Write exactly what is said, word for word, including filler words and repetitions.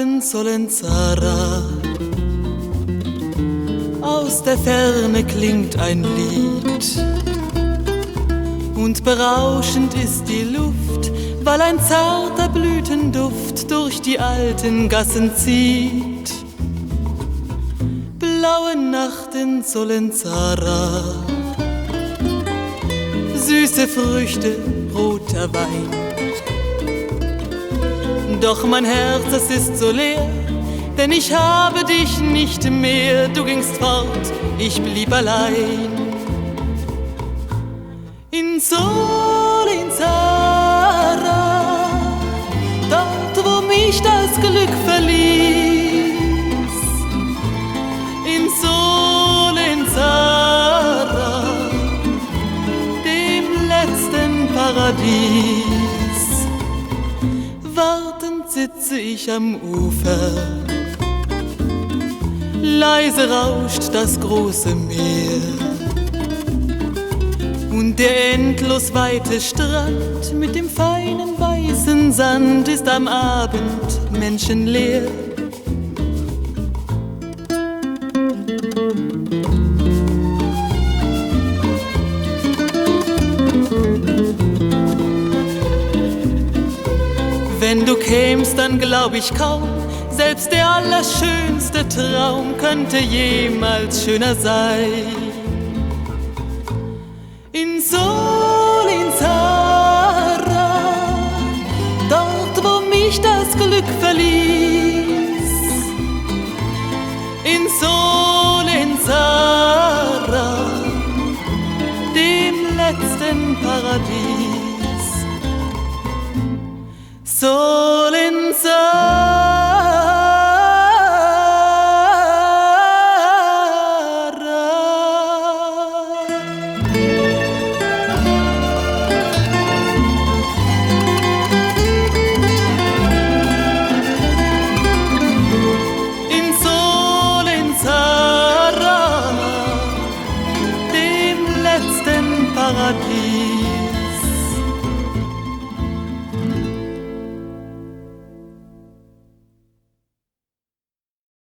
in Solenzara. Aus der Ferne klingt ein Lied und berauschend ist die Luft, weil ein zarter Blütenduft durch die alten Gassen zieht. Blaue Nacht in Solenzara, süße Früchte, roter Wein. Doch mein Herz, es ist so leer, denn ich habe dich nicht mehr. Du gingst fort, ich blieb allein. In Solenzara, dort wo mich das Glück verließ. In Solenzara, dem letzten Paradies. Wartend sitze ich am Ufer, leise rauscht das große Meer und der endlos weite Strand mit dem feinen weißen Sand ist am Abend menschenleer. Wenn du kämst, dann glaub ich kaum, selbst der allerschönste Traum könnte jemals schöner sein. In Solenzara, dort wo mich das Glück verließ. In Solenzara, dem letzten Paradies.